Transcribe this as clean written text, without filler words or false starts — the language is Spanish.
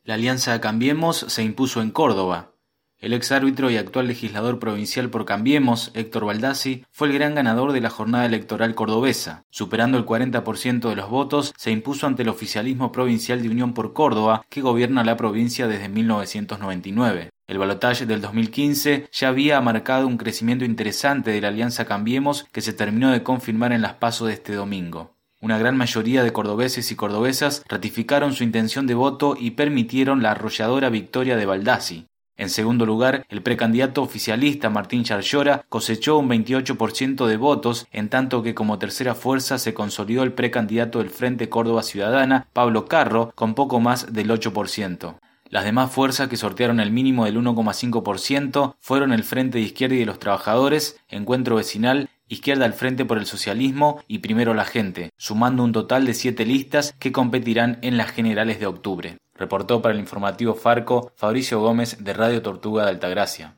La alianza Cambiemos se impuso en Córdoba. El ex árbitro y actual legislador provincial por Cambiemos, Héctor Baldassi, fue el gran ganador de la jornada electoral cordobesa. Superando el 40% de los votos, se impuso ante el oficialismo provincial de Unión por Córdoba, que gobierna la provincia desde 1999. El balotaje del 2015 ya había marcado un crecimiento interesante de la alianza Cambiemos, que se terminó de confirmar en las PASO de este domingo. Una gran mayoría de cordobeses y cordobesas ratificaron su intención de voto y permitieron la arrolladora victoria de Baldassi. En segundo lugar, el precandidato oficialista Martín Yarlora cosechó un 28% de votos, en tanto que como tercera fuerza se consolidó el precandidato del Frente Córdoba Ciudadana, Pablo Carro, con poco más del 8%. Las demás fuerzas que sortearon el mínimo del 1,5% fueron el Frente de Izquierda y de los Trabajadores, Encuentro Vecinal, Izquierda al Frente por el Socialismo y Primero la Gente, sumando un total de 7 listas que competirán en las generales de octubre. Reportó para el informativo Farco Fabricio Gómez de Radio Tortuga de Altagracia.